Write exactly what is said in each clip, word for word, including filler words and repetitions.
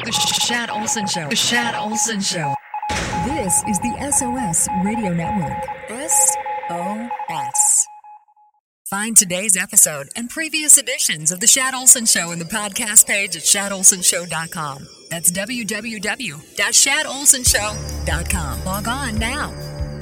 The Shad Olson Show. The Shad Olson Show. This is the S O S Radio Network. S O S. Find today's episode and previous editions of The Shad Olson Show in the podcast page at shad olson show dot com. That's w w w dot shad olson show dot com. Log on now.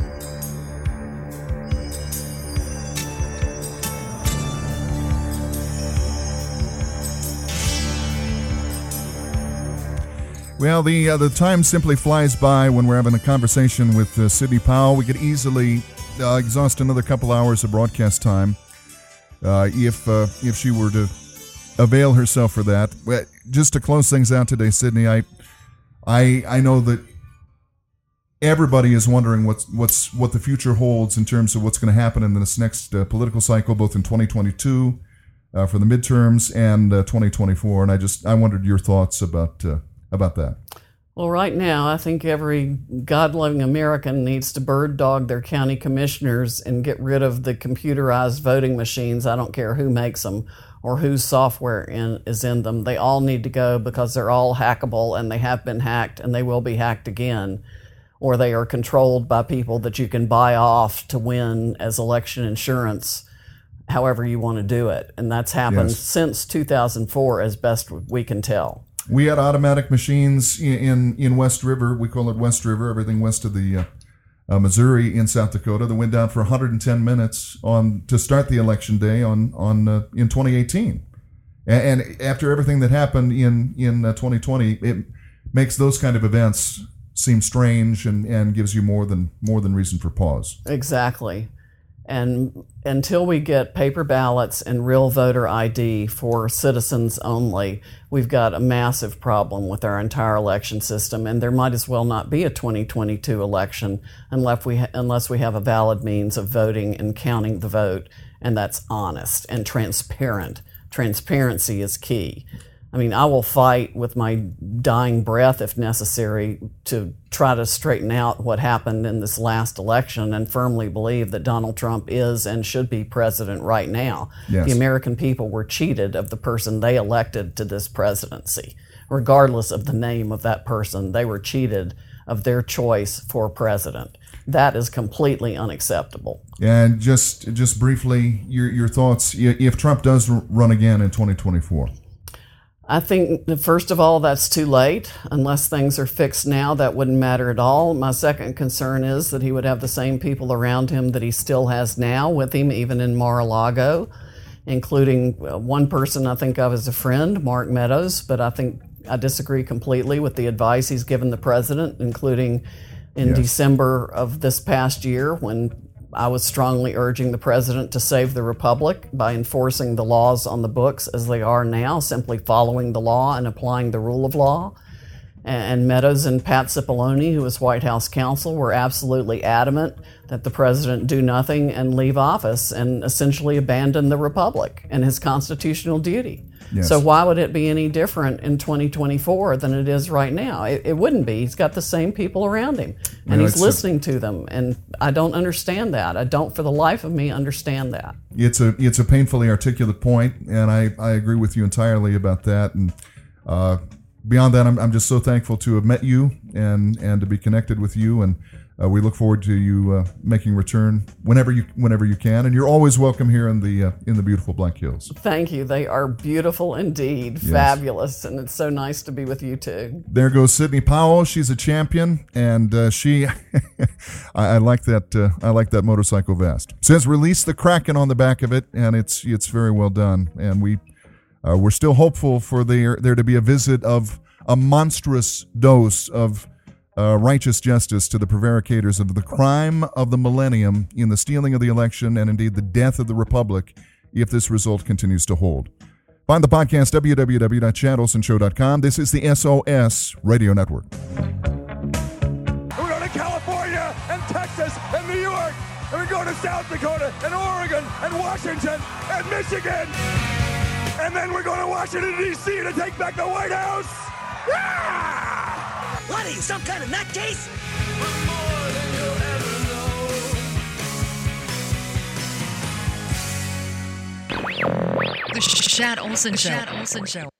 Well, the uh, the time simply flies by when we're having a conversation with uh, Sidney Powell. We could easily uh, exhaust another couple hours of broadcast time uh, if uh, if she were to avail herself for that. But just to close things out today, Sidney, I I I know that everybody is wondering what's what's what the future holds in terms of what's going to happen in this next uh, political cycle, both in twenty twenty-two uh, for the midterms and uh, twenty twenty-four. And I just I wondered your thoughts about. Uh, about that. Well, right now, I think every God-loving American needs to bird dog their county commissioners and get rid of the computerized voting machines. I don't care who makes them or whose software in, is in them. They all need to go because they're all hackable, and they have been hacked, and they will be hacked again. Or they are controlled by people that you can buy off to win as election insurance, however you want to do it. And that's happened yes. since two thousand four, as best we can tell. We had automatic machines in, in, in West River. We call it West River, everything west of the uh, uh, Missouri in South Dakota, that went down for one hundred ten minutes on to start the election day on on uh, in twenty eighteen. And, and after everything that happened in in uh, twenty twenty, it makes those kind of events seem strange and, and gives you more than more than reason for pause. Exactly. And until we get paper ballots and real voter I D for citizens only, we've got a massive problem with our entire election system, and there might as well not be a twenty twenty-two election unless we ha- unless we have a valid means of voting and counting the vote, and that's honest and transparent. Transparency is key. I mean, I will fight with my dying breath if necessary to try to straighten out what happened in this last election and firmly believe that Donald Trump is and should be president right now. Yes. The American people were cheated of the person they elected to this presidency. Regardless of the name of that person, they were cheated of their choice for president. That is completely unacceptable. And just just briefly, your your thoughts if Trump does run again in twenty twenty-four. I think, first of all, that's too late. Unless things are fixed now, that wouldn't matter at all. My second concern is that he would have the same people around him that he still has now with him, even in Mar-a-Lago, including one person I think of as a friend, Mark Meadows, but I think I disagree completely with the advice he's given the president, including in yes. December of this past year when I was strongly urging the president to save the republic by enforcing the laws on the books as they are now, simply following the law and applying the rule of law. And Meadows and Pat Cipollone, who was White House counsel, were absolutely adamant that the president do nothing and leave office and essentially abandon the republic and his constitutional duty. Yes. So why would it be any different in twenty twenty-four than it is right now? It, it wouldn't be. He's got the same people around him, and well, he's listening a, to them. And I don't understand that. I don't, for the life of me, understand that. It's a it's a painfully articulate point, and I, I agree with you entirely about that. And uh, beyond that, I'm I'm just so thankful to have met you and and to be connected with you, and uh, we look forward to you uh, making return whenever you whenever you can. And you're always welcome here in the uh, in the beautiful Black Hills. Thank you. They are beautiful indeed, yes. Fabulous, and it's so nice to be with you too. There goes Sidney Powell. She's a champion, and uh, she I, I like that uh, I like that motorcycle vest. It says "Release the Kraken" on the back of it, and it's it's very well done. And we uh, we're still hopeful for there there to be a visit of a monstrous dose of Uh, righteous justice to the prevaricators of the crime of the millennium in the stealing of the election and indeed the death of the republic if this result continues to hold. Find the podcast, w w w dot shad olson show dot com. This is the S O S Radio Network. We're going to California and Texas and New York, and we're going to South Dakota and Oregon and Washington and Michigan. And then we're going to Washington, D C to take back the White House. Yeah! What are you, some kind of nutcase? The Shad Olson Show. Shad Olson Show.